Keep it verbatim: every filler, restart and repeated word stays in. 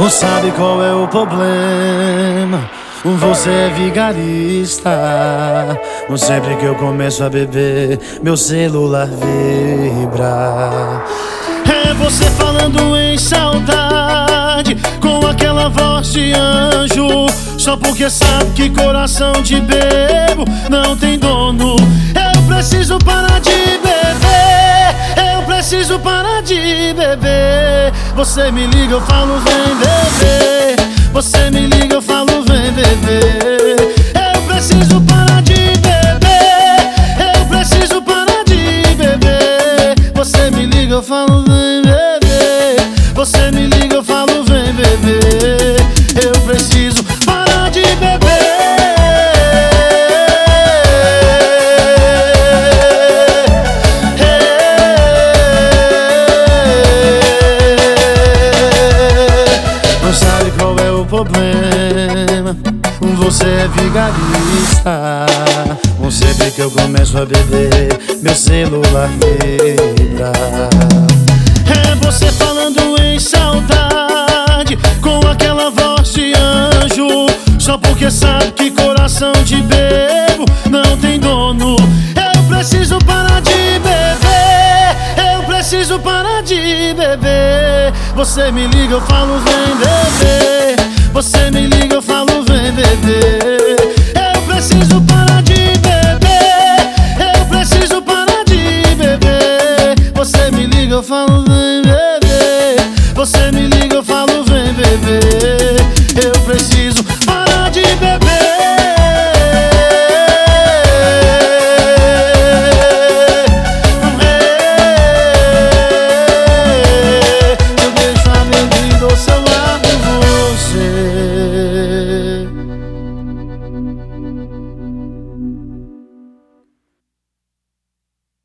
Não sabe qual é o problema? Você é vigarista. Sempre que eu começo a beber, meu celular vibra. É você falando em saudade, com aquela voz de anjo, só porque sabe que coração de bebo não tem dono. Eu preciso parar de beber, eu preciso parar de beber. Você me liga, eu falo vem beber. Você me liga, eu falo vem beber. Eu preciso parar de beber, eu preciso parar de beber. Você me liga, eu falo vem beber. Você me liga, eu falo vem beber. Eu preciso parar de beber. Não sabe qual é o problema? Você é vigarista. Sempre que eu começo a beber, meu celular vibra. É você falando em saudade, com aquela voz de anjo, só porque sabe que coração de bebo não tem dono. Eu preciso parar de beber, eu preciso parar de beber. Você me liga, eu falo vem beber. Você me liga, eu falo vem beber.